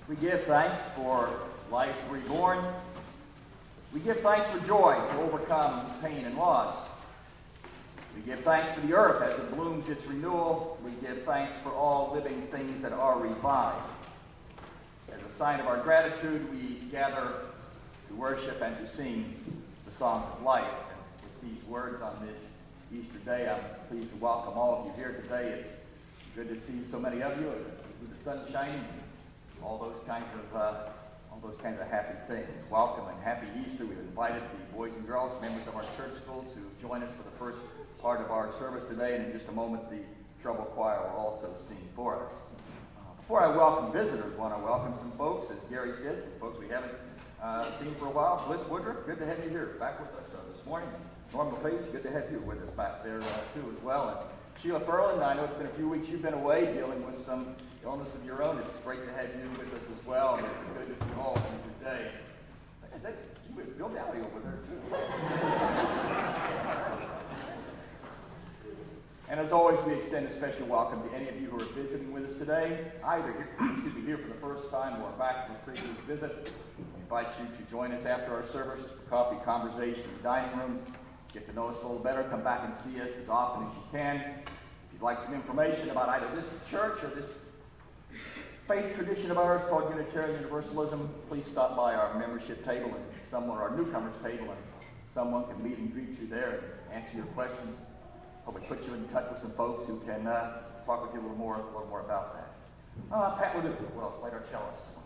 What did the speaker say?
We give thanks for life reborn. We give thanks for joy to overcome pain and loss. We give thanks for the earth as it blooms its renewal. We give thanks for all living things that are revived. As a sign of our gratitude, we gather to worship and to sing the songs of life. And with these words on this Easter day, I'm pleased to welcome all of you here today. It's good to see so many of you. To see the sun shining, all those kinds of happy things. Welcome and happy Easter. We've invited the boys and girls, members of our church school, to join us for the first part of our service today, and in just a moment the treble choir will also sing for us. Before I welcome visitors, I want to welcome some folks, as Gary said, some folks we haven't seen for a while. Bliss Woodruff, good to have you here back with us this morning. Norma Page, good to have you with us back there too as well. And Sheila Furlan, I know it's been a few weeks you've been away dealing with some illness of your own. It's great to have you with us as well, and it's good to see all of you today. Is that Bill Dowdy over there too? And as always, we extend a special welcome to any of you who are visiting with us today, either here for the first time or back from a previous visit. We invite you to join us after our service for coffee, conversation, in the dining room. Get to know us a little better. Come back and see us as often as you can. If you'd like some information about either this church or this faith tradition of ours called Unitarian Universalism, please stop by our membership table and our newcomers table, and someone can meet and greet you there and answer your questions. Hopefully put you in touch with some folks who can talk with you a little more about that. Pat Leduc will play our cellist.